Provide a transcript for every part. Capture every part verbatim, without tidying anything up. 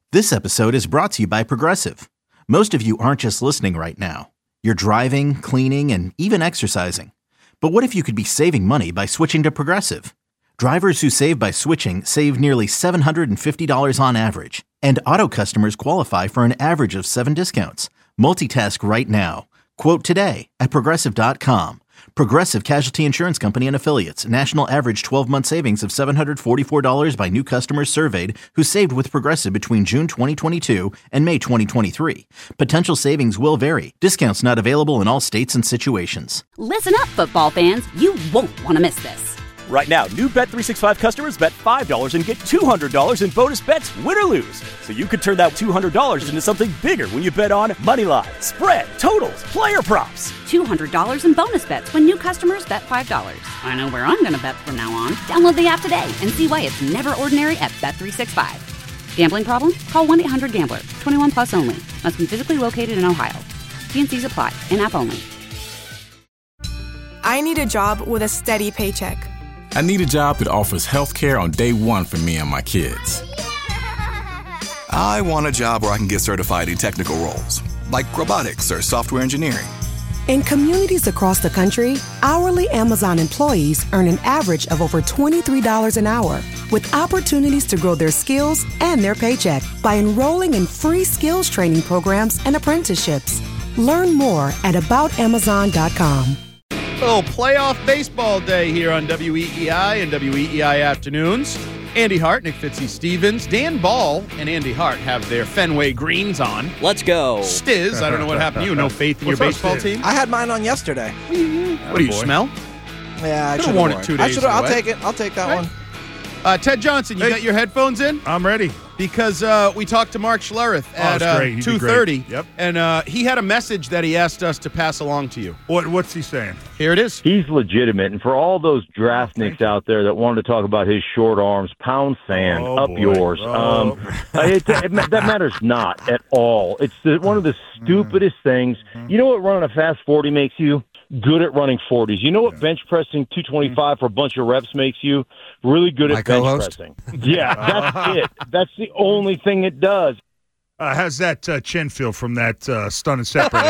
This episode is brought to you by Progressive. Most of you aren't just listening right now. You're driving, cleaning, and even exercising. But what if you could be saving money by switching to Progressive? Drivers who save by switching save nearly seven hundred fifty dollars on average. And auto customers qualify for an average of seven discounts. Multitask right now. Quote today at Progressive dot com. Progressive Casualty Insurance Company and Affiliates. National average twelve-month savings of seven hundred forty-four dollars by new customers surveyed who saved with Progressive between June twenty twenty-two and May twenty twenty-three. Potential savings will vary. Discounts not available in all states and situations. Listen up, football fans. You won't want to miss this. Right now, new Bet three sixty-five customers bet five dollars and get two hundred dollars in bonus bets, win or lose. So you could turn that two hundred dollars into something bigger when you bet on money line, spread, totals, player props. two hundred dollars in bonus bets when new customers bet five dollars. I know where I'm going to bet from now on. Download the app today and see why it's never ordinary at Bet three sixty-five. Gambling problem? Call one eight hundred gambler. twenty-one plus only. Must be physically located in Ohio. T and C's apply. In-app only. I need a job with a steady paycheck. I need a job that offers health care on day one for me and my kids. I want a job where I can get certified in technical roles, like robotics or software engineering. In communities across the country, hourly Amazon employees earn an average of over twenty-three dollars an hour, with opportunities to grow their skills and their paycheck by enrolling in free skills training programs and apprenticeships. Learn more at about amazon dot com. Little playoff baseball day here on W E E I and W E E I Afternoons. Andy Hart, Nick Fitzy-Stevens, Dan Ball, and Andy Hart have their Fenway greens on. Let's go. Stiz, I don't know what happened to you. No faith in your What's baseball up, team? I had mine on yesterday. What do you, what do you smell? Yeah, I Could've should have worn it two days I should. I'll away. take it. I'll take that Right. one. Uh, Ted Johnson, you Hey. got your headphones in? I'm ready. Because uh, we talked to Mark Schlereth at Oh, uh, great. He did two thirty, great. Yep. and uh, he had a message that he asked us to pass along to you. What What's he saying? Here it is. He's legitimate, and for all those draftniks out there that wanted to talk about his short arms, pound sand, Oh, up boy. yours. Oh. Um, it, it, that matters not at all. It's the, one of the stupidest things. You know what running a fast forty makes you? Good at running forties. You know what bench pressing two twenty-five for a bunch of reps makes you? Really good My at bench co-host? pressing. Yeah, that's it. That's the only thing it does. Uh, how's that uh, chin feel from that uh, stun and separate?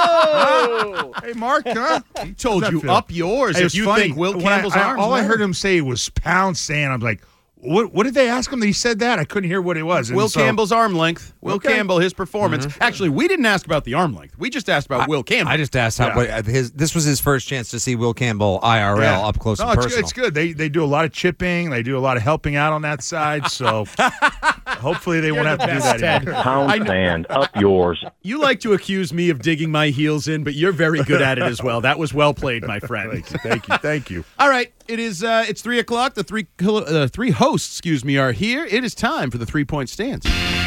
Oh! Hey, Mark, huh? He told How's that you feel? up yours Hey, if it's you funny. think Will When Campbell's I, I, arms all I matter. heard him say was pound sand. I'm like, what What did they ask him that he said that? I couldn't hear what it was. And Will so- Campbell's arm length. Will Okay. Campbell, his performance. Actually, we didn't ask about the arm length. We just asked about I, Will Campbell. I just asked how Yeah. what, his. This was his first chance to see Will Campbell I R L Yeah. up close no, and it's personal. good. It's good. They they do a lot of chipping. They do a lot of helping out on that side. So hopefully they won't You're have the to do best, that Ted. anymore. Pound I know- sand, up yours. You like to accuse me of digging my heels in, but you're very good at it as well. That was well played, my friend. Thank you. Thank you. Thank you. All right, it is. Uh, it's three o'clock. The three uh, three hosts, excuse me, are here. It is time for the three point stance.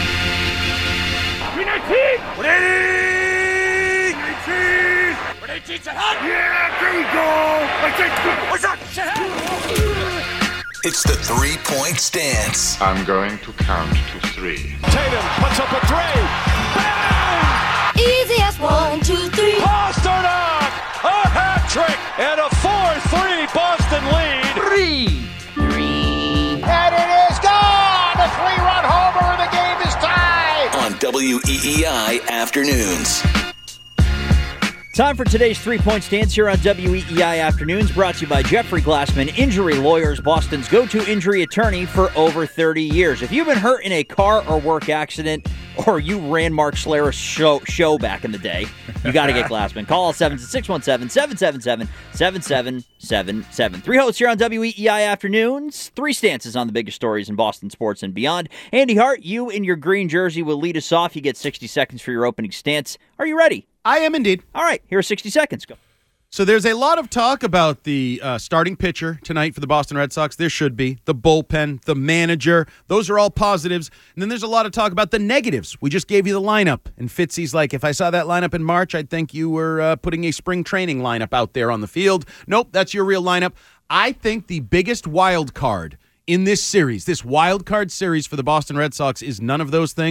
It's the three-point stance. I'm going to count to three. Tatum puts up a three. Bang! Easy as one, two, three. Pasternak! A hat trick and a four three Boston lead. Three. Three. And it is gone! A three-run homer and the game is tied. On W E E I Afternoons. Time for today's three-point stance here on W E E I Afternoons, brought to you by Jeffrey Glassman Injury Lawyers, Boston's go-to injury attorney for over thirty years. If you've been hurt in a car or work accident, or you ran Mark Schlereth's show, show back in the day, you got to get Glassman. Call us six one seven, seven seven seven, seven seven seven seven. Three hosts here on W E E I Afternoons, three stances on the biggest stories in Boston sports and beyond. Andy Hart, you in your green jersey will lead us off. You get sixty seconds for your opening stance. Are you ready? I am indeed. All right, here are sixty seconds. Go. So there's a lot of talk about the uh, starting pitcher tonight for the Boston Red Sox. There should be. The bullpen, the manager. Those are all positives. And then there's a lot of talk about the negatives. We just gave you the lineup. And Fitzy's like, if I saw that lineup in March, I'd think you were uh, putting a spring training lineup out there on the field. Nope, that's your real lineup. I think the biggest wild card in this series, this wild card series for the Boston Red Sox, is none of those things.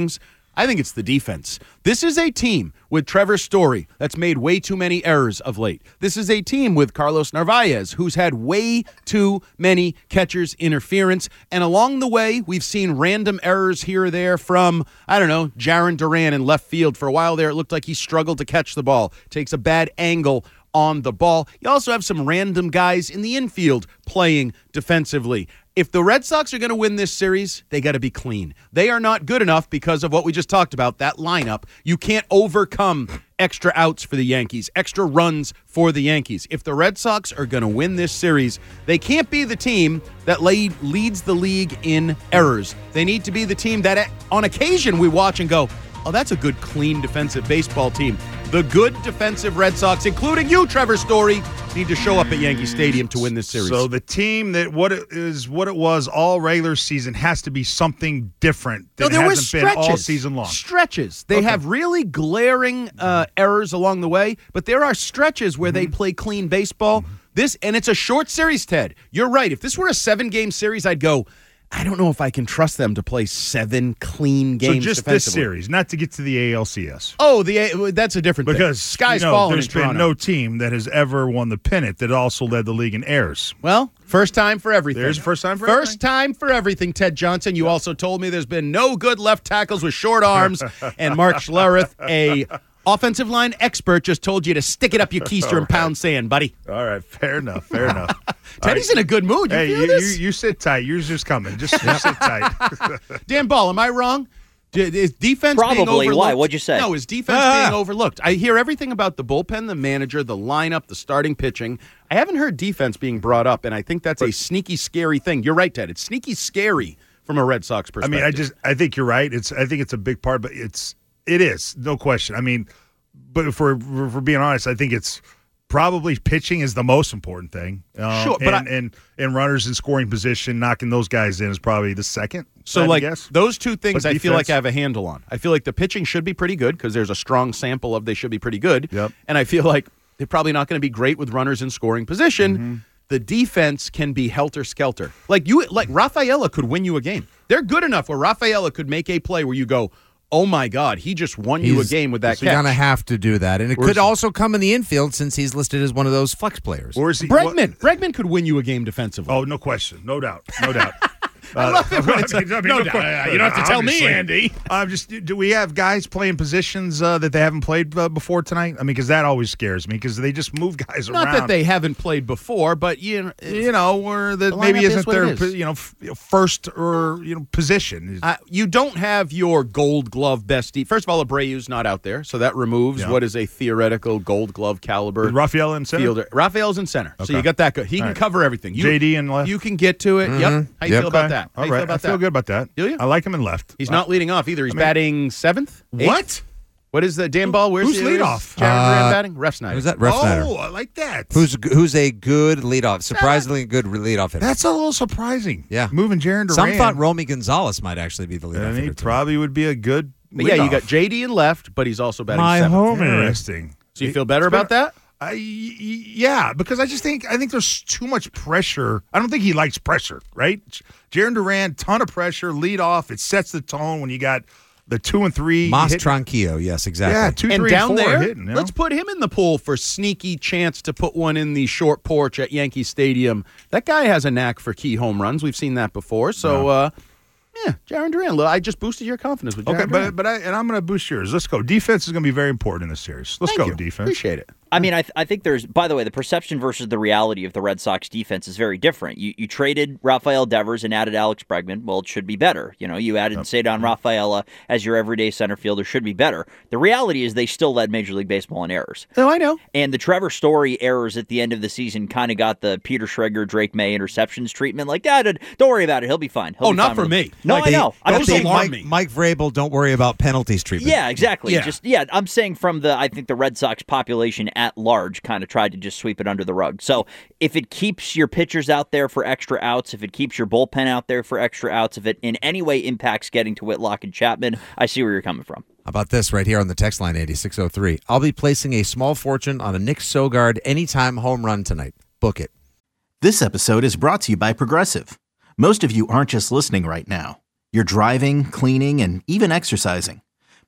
I think it's the defense. This is a team with Trevor Story that's made way too many errors of late. This is a team with Carlos Narvaez who's had way too many catchers' interference. And along the way, we've seen random errors here or there from, I don't know, Jarren Duran in left field. For a while there, it looked like he struggled to catch the ball. Takes a bad angle on the ball. You also have some random guys in the infield playing defensively. If the Red Sox are going to win this series, they got to be clean. They are not good enough because of what we just talked about, that lineup. You can't overcome extra outs for the Yankees, extra runs for the Yankees. If the Red Sox are going to win this series, they can't be the team that lead, leads the league in errors. They need to be the team that on occasion we watch and go, oh, that's a good, clean defensive baseball team. The good defensive Red Sox, including you, Trevor Story, need to show up at Yankee Stadium to win this series. So the team that what it is what it was all regular season has to be something different no, than there it were hasn't been all season long. Stretches. They Okay. have really glaring uh, errors along the way, but there are stretches where Mm-hmm. they play clean baseball. This and it's a short series, Ted. You're right. If this were a seven-game series, I'd go, I don't know if I can trust them to play seven clean games. So just this series, not to get to the A L C S. Oh, the that's a different because thing. Sky's you know, falling there's in been Toronto. no team that has ever won the pennant that also led the league in errors. Well, first time for everything. There's a first time for First everything. time for everything, Ted Johnson. You also told me there's been no good left tackles with short arms, and Mark Schlereth, a offensive line expert, just told you to stick it up your keister and pound sand, buddy. All right, fair enough, fair enough. Teddy's in a good mood. You Hey, feel you, this? you, you sit tight. Yours just coming. Just you sit tight. Dan Ball, am I wrong? D- Is defense being Probably. overlooked? Why? What'd you say? No, is defense Ah. being overlooked? I hear everything about the bullpen, the manager, the lineup, the starting pitching. I haven't heard defense being brought up, and I think that's a sneaky, scary thing. You're right, Ted. It's sneaky scary from a Red Sox I perspective. mean, I just I think you're right. It's I think it's a big part, but it's it is no question. I mean, but if we're if we're being honest, I think it's probably pitching is the most important thing. Um, Sure, but and, I- and and runners in scoring position, knocking those guys in is probably the second. So, I'd like, guess. those two things But I feel like defense- I have a handle on. I feel like the pitching should be pretty good because there's a strong sample of they should be pretty good. Yep. And I feel like they're probably not going to be great with runners in scoring position. Mm-hmm. The defense can be helter-skelter. Like, you, like Rafaela could win you a game. They're good enough where Rafaela could make a play where you go, oh, my God, he just won you a He's- game with that so catch. You're going to have to do that. And it Where's- could also come in the infield since he's listed as one of those flex players. Or is he, Bregman. Bregman could win you a game defensively. Oh, no question, no doubt, no doubt. I love it when it's a- I mean, no doubt. question. You don't have to tell me, Obviously. Andy. I'm just. Do we have guys playing positions uh, that they haven't played uh, before tonight? I mean, because that always scares me because they just move guys Not around. that they haven't played before, but you know, you know, where that the maybe lineup is isn't what their it is. you know f- first or you know position. Uh, you don't have your Gold Glove bestie. First of all, Abreu's not out there, so that removes Yeah. what is a theoretical Gold Glove caliber With Rafael in center? fielder. Raphael's in center, so Okay. you got that good. He All can right. cover everything. You, J D in left. You can get to it. Yep. How you Yep. feel about Okay. that? How All you right, feel about I feel that? good about that. Do you? I like him in left. He's Uh, not leading off either. He's I mean- batting seventh. Eighth? What? What is the Dan Ball? Where's Who's the, leadoff? Where's Jaron Duran Uh, batting? Ref Snyder. Who's that? Ref Oh, Snyder. I like that. Who's who's a good leadoff? Surprisingly good leadoff hitter. That's a little surprising. Yeah. Moving Jarren Duran. Some thought Romy Gonzalez might actually be the leadoff and he hitter. tonight. probably would be a good. But yeah, you leadoff. got J D in left, but he's also batting My seventh. home interesting. So you feel better It's been- about that? I, y- y- yeah, because I just think I think there's too much pressure. I don't think he likes pressure, right? Jarren Duran, ton of pressure, lead off. It sets the tone when you got the two and three. Mas hit- Tranquillo, yes, exactly. Yeah, two, and three, down and four there, hitting. You know? let's put him in the pool for sneaky chance to put one in the short porch at Yankee Stadium. That guy has a knack for key home runs. We've seen that before. So, uh, yeah, Jarren Duran. Look, I just boosted your confidence with Jarren Okay, Duran. but but I and I'm going to boost yours. Let's go. Defense is going to be very important in this series. Let's Thank go you. defense. Appreciate it. I mean, I, th- I think there's, by the way, the perception versus the reality of the Red Sox defense is very different. You you traded Rafael Devers and added Alex Bregman. Well, it should be better. You know, you added Yep. Cedar Rafaela as your everyday center fielder. Should be better. The reality is they still led Major League Baseball in errors. Oh, I know. And the Trevor Story errors at the end of the season kind of got the Peter Schrager, Drake May interceptions treatment. Like, Dad, don't worry about it. He'll be fine. He'll Oh, be not fine for with it." me. No, Like, I know. I'm those just saying, alarm Mike, me. Mike Vrabel, don't worry about penalties treatment. yeah, exactly. Yeah. Just yeah, I'm saying from the I think the Red Sox population at large kind of tried to just sweep it under the rug. So if it keeps your pitchers out there for extra outs, if it keeps your bullpen out there for extra outs, if it in any way impacts getting to Whitlock and Chapman, I see where you're coming from. How about this right here on the text line, eighty-six oh three? I'll be placing a small fortune on a Nick Sogard anytime home run tonight. Book it. This episode is brought to you by Progressive. Most of you aren't just listening right now. You're driving, cleaning, and even exercising.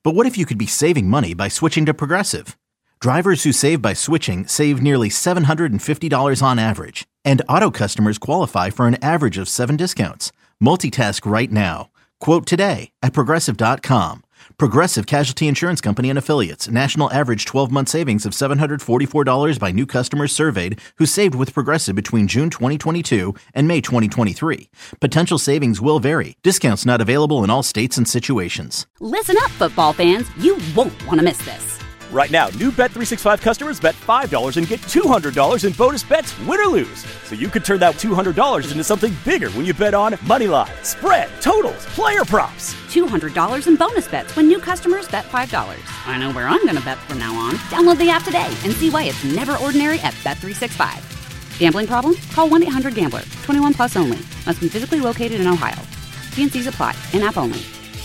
But what if you could be saving money by switching to Progressive? Drivers who save by switching save nearly seven hundred fifty dollars on average. And auto customers qualify for an average of seven discounts. Multitask right now. Quote today at Progressive dot com. Progressive Casualty Insurance Company and Affiliates. National average twelve-month savings of seven hundred forty-four dollars by new customers surveyed who saved with Progressive between June twenty twenty-two and May twenty twenty-three. Potential savings will vary. Discounts not available in all states and situations. Listen up, football fans. You won't want to miss this. Right now, new Bet three sixty-five customers bet five dollars and get two hundred dollars in bonus bets, win or lose. So you could turn that two hundred dollars into something bigger when you bet on Moneyline, spread, totals, player props. two hundred dollars in bonus bets when new customers bet five dollars. I know where I'm going to bet from now on. Download the app today and see why it's never ordinary at Bet three sixty-five. Gambling problem? Call one eight hundred gambler. twenty-one plus only. Must be physically located in Ohio. T and C's apply. In-app only.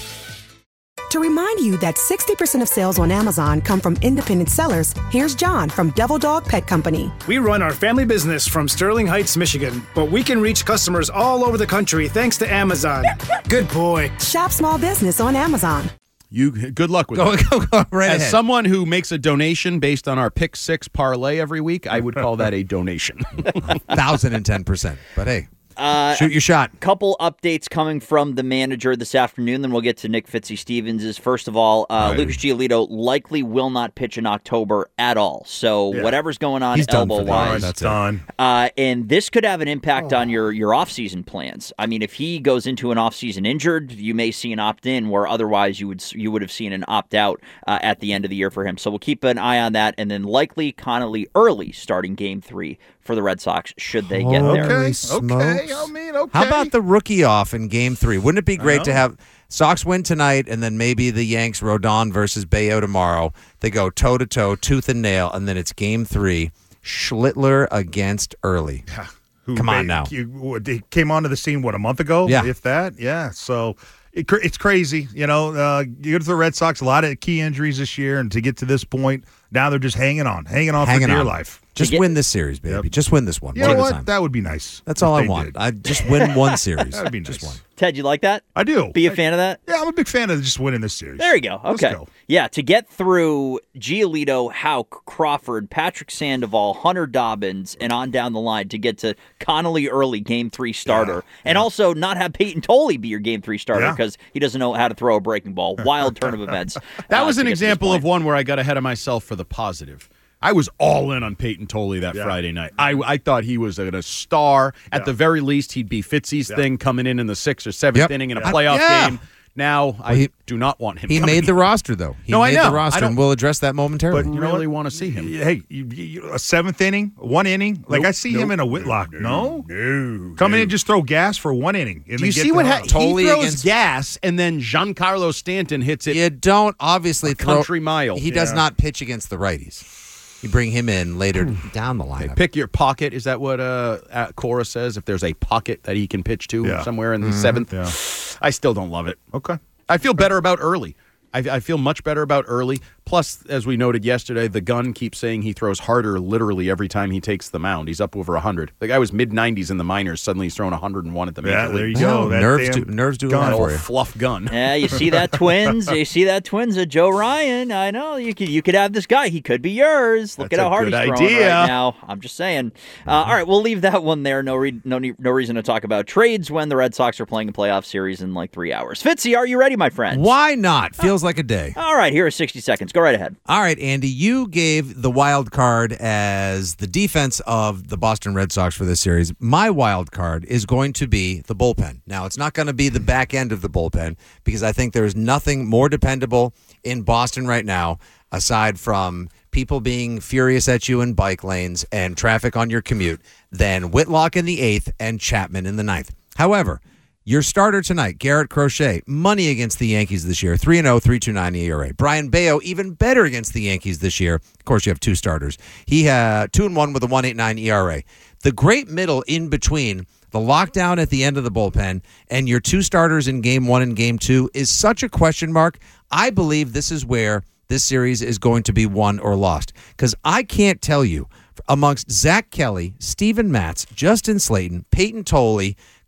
To remind you that sixty percent of sales on Amazon come from independent sellers, here's John from Devil Dog Pet Company. We run our family business from Sterling Heights, Michigan, but we can reach customers all over the country thanks to Amazon. Good boy. Shop small business on Amazon. You good luck with Go, that. go, go right As ahead. someone who makes a donation based on our pick six parlay every week, I would call that a donation. one thousand ten percent. But hey, Uh, shoot your shot. Couple updates coming from the manager this afternoon, then we'll get to Nick Fitzy-Stevens. First of all, uh, Right. Lucas Giolito likely will not pitch in October at all. So Yeah. whatever's going on He's done for the year. elbow-wise, That's it. done. uh, and this could have an impact on your, your off-season plans. I mean, if he goes into an off-season injured, you may see an opt-in where otherwise you would you would have seen an opt-out uh, at the end of the year for him. So we'll keep an eye on that, and then likely Connolly early starting Game three for the Red Sox should they get there. Okay, okay. smokes. I mean, okay. How about the rookie off in game three? Wouldn't it be great to know. have Sox win tonight and then maybe the Yanks, Rodon versus Bayo tomorrow? They go toe-to-toe, tooth and nail, and then it's game three. Schlittler against Early. Yeah. Who Come on made- now. you- what, They came onto the scene, what, a month ago? Yeah. If that? Yeah. So it, cr- it's crazy. You know, uh, you go to the Red Sox, a lot of key injuries this year, and to get to this point, now they're just hanging on, hanging on Hanging for dear on. life. Just get- win this series, baby. Yep. Just win this one. You one know at a what? time. That would be nice. That's if all I they want. did. I just win one series. That would be Just nice. one. Ted, you like that? I do. Be a I- fan of that? Yeah, I'm a big fan of just winning this series. There you go. Let's Okay. go. Yeah, to get through Giolito, Houck, Crawford, Patrick Sandoval, Hunter Dobbins, and on down the line to get to Connolly Early, game three starter. Yeah, and yeah. also not have Peyton Tolley be your game three starter Yeah. because he doesn't know how to throw a breaking ball. Wild turn of events. That uh, was to an get to this example of point. one where I got ahead of myself for the positive. I was all in on Peyton Tolley that Yeah. Friday night. I, I thought he was a, a star. At Yeah. the very least, he'd be Fitzy's Yeah. thing coming in in the sixth or seventh Yep. inning in a Yeah. playoff Yeah. game. Now, I he- do not want him He coming made the in. roster, though. He No, I made know. the roster, I don't- and we'll address that momentarily. But I you know really what? want to see him. Hey, you, you, a seventh inning, one inning. Like Nope, I see nope, him in a nope, Whitlock. No, No. come in and just throw gas for one inning. And Do you then get see what the- ha- he Tolley throws against- gas, and then Giancarlo Stanton hits it You don't obviously throw country mile. He does Yeah. not pitch against the righties. You bring him in later down the lineup. Pick your pocket. Is that what uh, uh, Cora says? If there's a pocket that he can pitch to Yeah. somewhere in the seventh, Yeah. I still don't love it. Okay. I feel better about Early. I, I feel much better about Early. Plus, as we noted yesterday, the gun keeps saying he throws harder literally every time he takes the mound. He's up over one hundred. The guy was mid nineties in the minors. Suddenly he's throwing one hundred one at the major Yeah, league. there you go. Oh, That nerves damn do- nerves do gun. that for Old you. fluff gun. Yeah, you see that twins. You see that twins of Joe Ryan. I know you could you could have this guy. He could be yours. Look That's at how a hard he's good throwing idea. right now. I'm just saying. Uh, all right, we'll leave that one there. No, re- no, ne- no reason to talk about trades when the Red Sox are playing a playoff series in like three hours. Fitzy, are you ready, my friend? Why not? Feels like a day. All right, here are sixty seconds. Go right ahead. All right, Andy, you gave the wild card as the defense of the Boston Red Sox for this series. My wild card is going to be the bullpen. Now, it's not going to be the back end of the bullpen because I think there's nothing more dependable in Boston right now aside from people being furious at you in bike lanes and traffic on your commute than Whitlock in the eighth and Chapman in the ninth. However, your starter tonight, Garrett Crochet, money against the Yankees this year, three and oh, three point two nine E R A. Brian Bayo, even better against the Yankees this year. Of course, you have two starters. He had two and one with a one point eight nine E R A. The great middle in between the lockdown at the end of the bullpen and your two starters in game one and game two is such a question mark. I believe this is where this series is going to be won or lost because I can't tell you amongst Zach Kelly, Steven Matz, Justin Slayton, Peyton Tolley,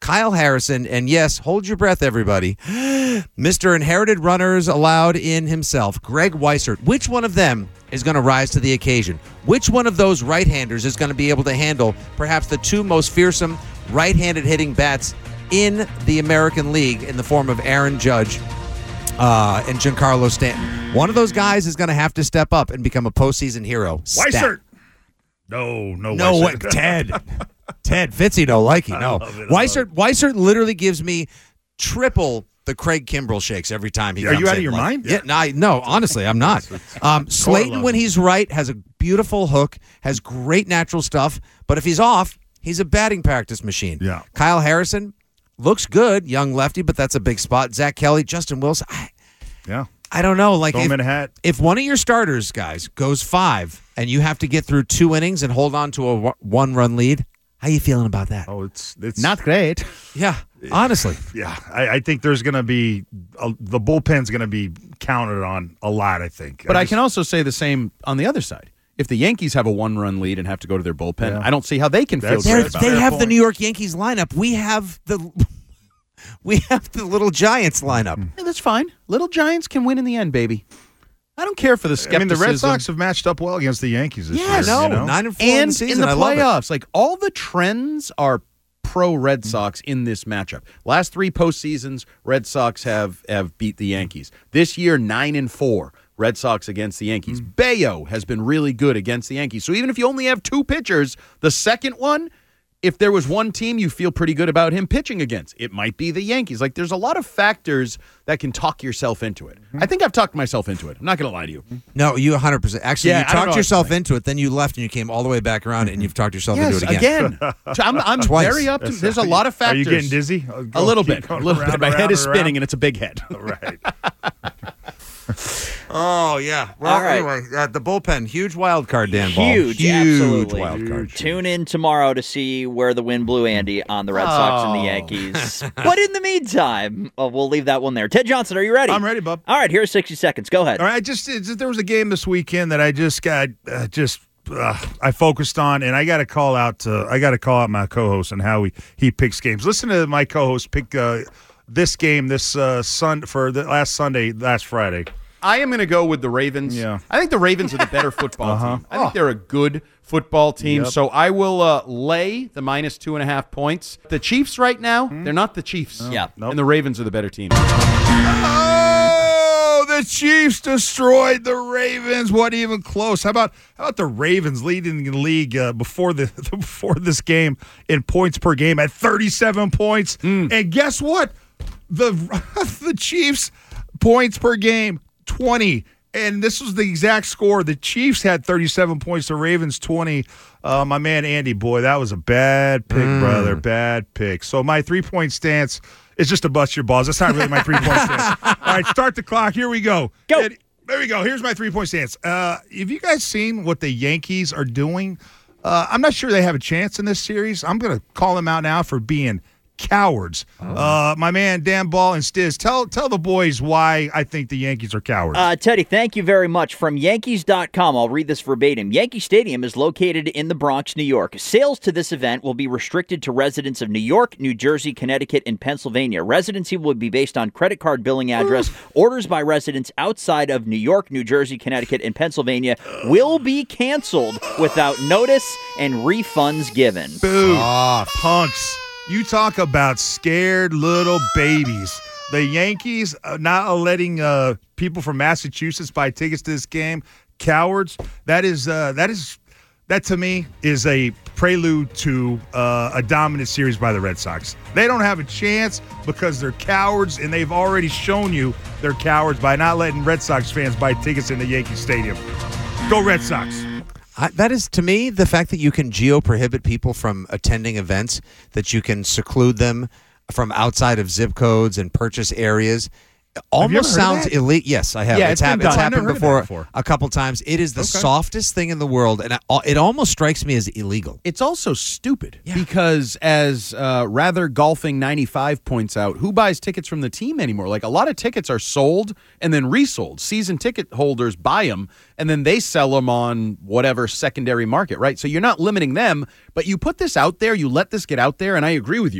Kyle Harrison, and yes, hold your breath, everybody, Mister Inherited Runners Allowed in himself, Greg Weissert. Which one of them is going to rise to the occasion? Which one of those right-handers is going to be able to handle perhaps the two most fearsome right-handed hitting bats in the American League in the form of Aaron Judge uh, and Giancarlo Stanton? One of those guys is going to have to step up and become a postseason hero. Stat. Weissert. No, no, no, Weissert. what, Ted. Ted Fitzy, no likey, no. Weissert, Weissert literally gives me triple the Craig Kimbrell shakes every time he Are comes you out in. of your Like, mind? Yeah, no, I- no, honestly, I'm not. Um, Slayton, when he's right, has a beautiful hook, has great natural stuff, but if he's off, he's a batting practice machine. Yeah. Kyle Harrison looks good, young lefty, but that's a big spot. Zach Kelly, Justin Wilson, I, Yeah. I don't know. Like Throw if, him in a hat. if one of your starters, guys, goes five and you have to get through two innings and hold on to a one-run lead, how you feeling about that? Oh, it's it's Not great. Yeah, honestly. Yeah, I, I think there's going to be a, the bullpen's going to be counted on a lot. I think, But I, just- can also say the same on the other side. If the Yankees have a one-run lead and have to go to their bullpen, Yeah. I don't see how they can feel That's great They're- about they it. have the point. New York Yankees lineup. We have the we have the Little Giants lineup. Yeah, that's fine. Little Giants can win in the end, baby. I don't care for the I skepticism. mean, the Red Sox have matched up well against the Yankees this Yes. year. No, you know? nine and four in the and season. in the I love it. playoffs, like all the trends are pro Red Sox in this matchup. Last three postseasons, Red Sox have have beat the Yankees. This year, nine and four, Red Sox against the Yankees. Mm. Bayo has been really good against the Yankees. So even if you only have two pitchers, the second one, if there was one team you feel pretty good about him pitching against, it might be the Yankees. Like there's a lot of factors that can talk yourself into it. Mm-hmm. I think I've talked myself into it. I'm not going to lie to you. No, you one hundred percent. Actually, Yeah, you I don't know talked what yourself to say. into it, then you left and you came all the way back around and you've talked yourself Yes, into it again. again. So I'm, I'm Twice. very up to. There's a lot of Are factors. you getting dizzy? A little bit. A little bit. My head is spinning, and it's a big head. Right. Oh, yeah. Well, All right. anyway, uh, the bullpen, huge wild card, Dan Ball. Huge, huge absolutely. wild card. Tune in tomorrow to see where the wind blew Andy on the Red Sox and the Oh. Yankees. But in the meantime, uh, we'll leave that one there. Ted Johnson, are you ready? I'm ready, bub. All right, here's sixty seconds. Go ahead. All right, just it's, there was a game this weekend that I just got uh, just uh, I focused on, and I got to call out uh, I got to call out my co-host and how he he picks games. Listen to my co-host pick uh, this game this uh, sun for the last Sunday, last Friday. I am going to go with the Ravens. Yeah. I think the Ravens are the better football Uh-huh. team. I think they're a good football team. Yep. So I will uh, lay the minus two and a half points. The Chiefs right now, they're not the Chiefs. Yeah. Nope. And the Ravens are the better team. Oh, the Chiefs destroyed the Ravens. What even close? How about how about the Ravens leading the league uh, before the before this game in points per game at thirty-seven points? And guess what? The the Chiefs points per game twenty. And this was the exact score. The Chiefs had thirty-seven points, the Ravens twenty. Uh, my man Andy, boy, that was a bad pick, brother. Bad pick. So my three-point stance is just to bust your balls. That's not really my three-point stance. All right, start the clock. Here we go. Go. And there we go. Here's my three-point stance. Uh, have you guys seen what the Yankees are doing? Uh, I'm not sure they have a chance in this series. I'm going to call them out now for being cowards. Uh, my man Dan Ball and Stiz, tell tell the boys why I think the Yankees are cowards. Uh, Teddy, thank you very much. From Yankees dot com, I'll read this verbatim. Yankee Stadium is located in the Bronx, New York. Sales to this event will be restricted to residents of New York, New Jersey, Connecticut, and Pennsylvania. Residency will be based on credit card billing address. Orders by residents outside of New York, New Jersey, Connecticut, and Pennsylvania will be canceled without notice and refunds given. Boo. Punks. You talk about scared little babies. The Yankees uh, not letting uh, people from Massachusetts buy tickets to this game. Cowards. That is uh, that is that to me is a prelude to uh, a dominant series by the Red Sox. They don't have a chance because they're cowards, and they've already shown you they're cowards by not letting Red Sox fans buy tickets in the Yankee Stadium. Go Red Sox. I, that is, to me, the fact that you can geo-prohibit people from attending events, that you can seclude them from outside of zip codes and purchase areas, almost sounds illegal. Yes, I have. Yeah, it's, it's been hap- done. it's I've happened never heard of before, that before. a couple times. It is the Okay. softest thing in the world, and I, it almost strikes me as illegal. It's also stupid because, as uh, Rather Golfing ninety-five points out, who buys tickets from the team anymore? Like, a lot of tickets are sold and then resold. Season ticket holders buy them, and then they sell them on whatever secondary market, right? So you're not limiting them, but you put this out there, you let this get out there, and I agree with you.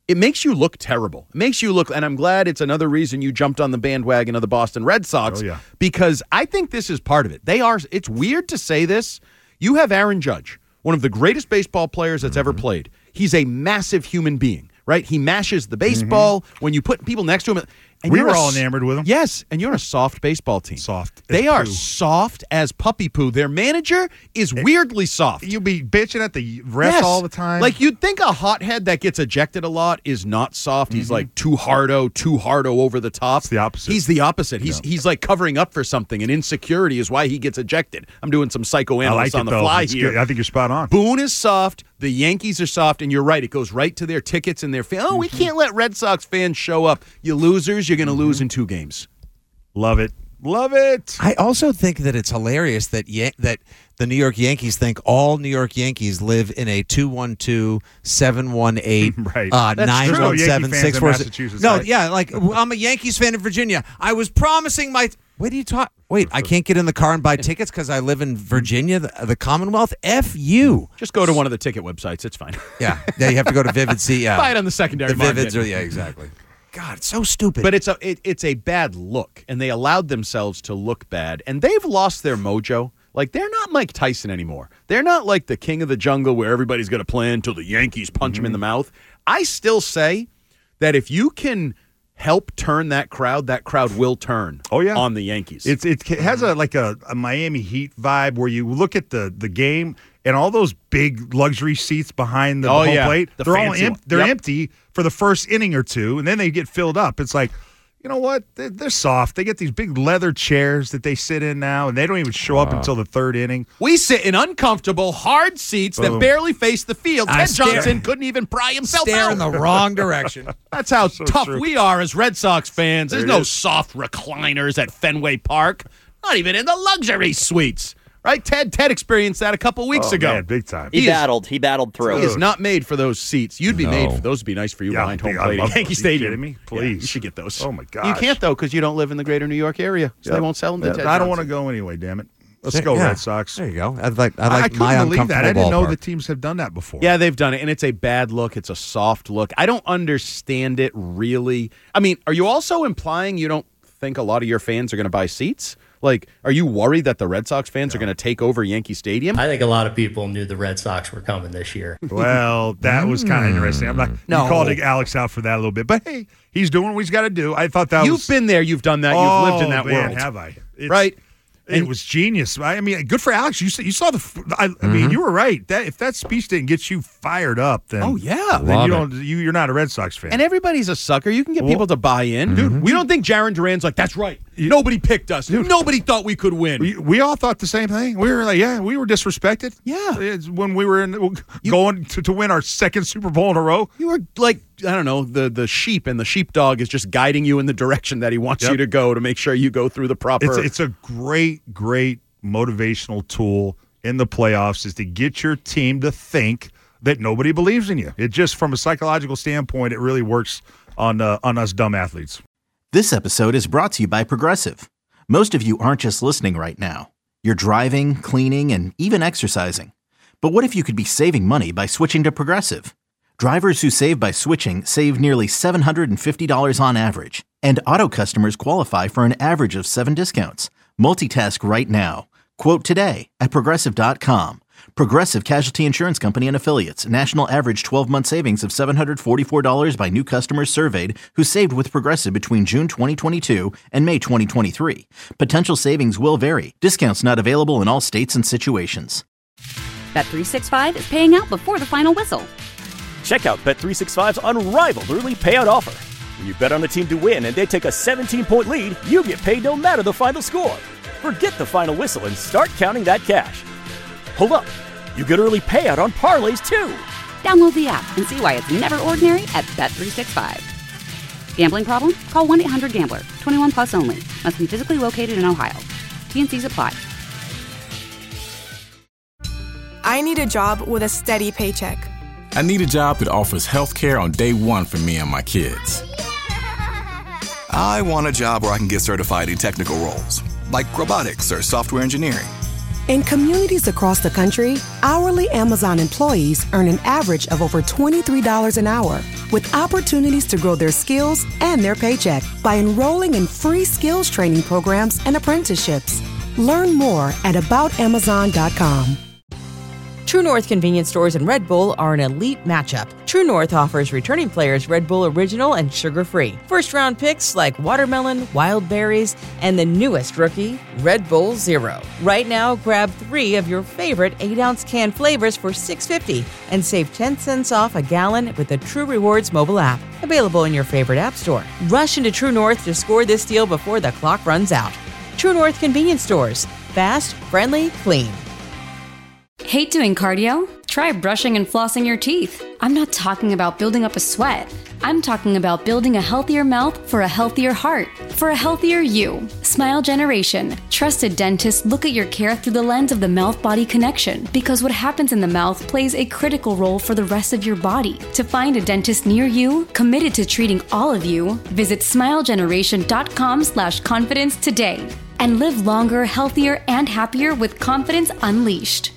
it makes you look terrible. It makes you look, and I'm glad it's another reason you jumped on the bandwagon of the Boston Red Sox. Oh, yeah. Because I think this is part of it. They are, it's weird to say this. You have Aaron Judge, one of the greatest baseball players that's mm-hmm. ever played. He's a massive human being, right? He mashes the baseball. Mm-hmm. When you put people next to him, and we you're were a, all enamored with him. Yes, and you're a soft baseball team. Soft. They are poo. soft as puppy poo. Their manager is it, weirdly soft. You be bitching at the refs yes. all the time. Like you'd think a hothead that gets ejected a lot is not soft. Mm-hmm. He's like too hardo, too hardo over the top. It's the opposite. He's the opposite. He's yeah. he's like covering up for something, and insecurity is why he gets ejected. I'm doing some psychoanalysis like on it, the though. fly it's here. Good. I think you're spot on. Boone is soft. The Yankees are soft, and you're right. It goes right to their tickets and their fans. Oh, we can't let Red Sox fans show up. You losers, you're going to mm-hmm. lose in two games. Love it. Love it. I also think that it's hilarious that Yan- that the New York Yankees think all New York Yankees live in a two one two, seven one eight, right. uh, nine one seven, six four six. No, right? yeah, like I'm a Yankees fan in Virginia. I was promising my. What do you talk? Wait, I can't get in the car and buy tickets because I live in Virginia, the, the Commonwealth. F you. Just go to one of the ticket websites. It's fine. Yeah, yeah. You have to go to Vivid Seat. Yeah, buy it on the secondary the market. Vivids are, yeah, exactly. God, it's so stupid. But it's a it, it's a bad look, and they allowed themselves to look bad, and they've lost their mojo. Like, they're not Mike Tyson anymore. They're not like the king of the jungle where everybody's going to play until the Yankees punch mm-hmm. him in the mouth. I still say that if you can help turn that crowd, that crowd will turn oh, yeah. on the Yankees. It's It has a like a, a Miami Heat vibe where you look at the, the game and all those big luxury seats behind the oh, home yeah. plate, the they're all em- they're yep. empty for the first inning or two, and then they get filled up. It's like, you know what? They're, they're soft. They get these big leather chairs that they sit in now, and they don't even show up uh, until the third inning. We sit in uncomfortable, hard seats Boom. that barely face the field. I Ted stare, Johnson couldn't even pry himself stare out. in the wrong direction. That's how so tough true. we are as Red Sox fans. There's there no is. soft recliners at Fenway Park, not even in the luxury suites. Right? Ted Ted experienced that a couple weeks oh, ago. Man, big time. He, he battled. Is, he battled through. He is not made for those seats. You'd be no. made for those. Would be nice for you yeah, behind home I plate at Yankee you Stadium. Kidding me? Please, yeah, you should get those. Oh my god, you can't though because you don't live in the greater New York area, so yeah. they won't sell them. To yeah, Ted I don't Johnson. want to go anyway. Damn it. Let's there, go, yeah. Red Sox. There you go. I'd like. I'd like I couldn't my believe that. I didn't know ballpark. the teams have done that before. Yeah, they've done it, and it's a bad look. It's a soft look. I don't understand it really. I mean, are you also implying you don't think a lot of your fans are going to buy seats? Like, are you worried that the Red Sox fans no. are going to take over Yankee Stadium? I think a lot of people knew the Red Sox were coming this year. Well, that was kind of interesting. I'm not. No. You called Alex out for that a little bit, but hey, he's doing what he's got to do. I thought that you've was. been there. You've done that. Oh, you've lived in that man, world. have I? It's, right. It And- was genius. I mean, good for Alex. You saw, you saw the. I, I Mm-hmm. mean, you were right. That if that speech didn't get you fired up, then Oh, yeah. then Love you it. don't. You, you're not a Red Sox fan. And everybody's a sucker. You can get Well, people to buy in. Dude, we don't think Jaron Duran's like, that's right. Nobody picked us. Dude. Nobody thought we could win. we, we all thought the same thing. We were like, yeah, we were disrespected. Yeah. It's when we were in going to, to win our second Super Bowl in a row. You were like, I don't know, the, the sheep, and the sheepdog is just guiding you in the direction that he wants Yep. you to go to make sure you go through the proper. It's it's a great, great motivational tool in the playoffs is to get your team to think that nobody believes in you. It just, from a psychological standpoint, it really works on uh, on us dumb athletes. This episode is brought to you by Progressive. Most of you aren't just listening right now. You're driving, cleaning, and even exercising. But what if you could be saving money by switching to Progressive? Drivers who save by switching save nearly seven hundred fifty dollars on average. And auto customers qualify for an average of seven discounts. Multitask right now. Quote today at Progressive dot com. Progressive Casualty Insurance Company and Affiliates. National average twelve-month savings of seven hundred forty-four dollars by new customers surveyed who saved with Progressive between June twenty twenty-two and May twenty twenty-three. Potential savings will vary. Discounts not available in all states and situations. Bet three sixty-five is paying out before the final whistle. Check out Bet three sixty-five's unrivaled early payout offer. When you bet on a team to win and they take a seventeen-point lead, you get paid no matter the final score. Forget the final whistle and start counting that cash. Hold up. You get early payout on parlays, too. Download the app and see why it's never ordinary at Bet three sixty-five. Gambling problem? Call one eight hundred gambler. twenty-one plus only. Must be physically located in Ohio. T N Cs apply. I need a job with a steady paycheck. I need a job that offers health care on day one for me and my kids. I want a job where I can get certified in technical roles, like robotics or software engineering. In communities across the country, hourly Amazon employees earn an average of over twenty-three dollars an hour, with opportunities to grow their skills and their paycheck by enrolling in free skills training programs and apprenticeships. Learn more at about amazon dot com. True North convenience stores and Red Bull are an elite matchup. True North offers returning players Red Bull Original and sugar-free. First-round picks like watermelon, wild berries, and the newest rookie, Red Bull Zero. Right now, grab three of your favorite eight-ounce can flavors for six dollars and fifty cents and save ten cents off a gallon with the True Rewards mobile app. Available in your favorite app store. Rush into True North to score this deal before the clock runs out. True North convenience stores. Fast, friendly, clean. Hate doing cardio? Try brushing and flossing your teeth. I'm not talking about building up a sweat. I'm talking about building a healthier mouth for a healthier heart, for a healthier you. Smile Generation. Trusted dentists look at your care through the lens of the mouth-body connection, because what happens in the mouth plays a critical role for the rest of your body. To find a dentist near you, committed to treating all of you, visit smilegeneration.com slash confidence today. And live longer, healthier, and happier with confidence unleashed.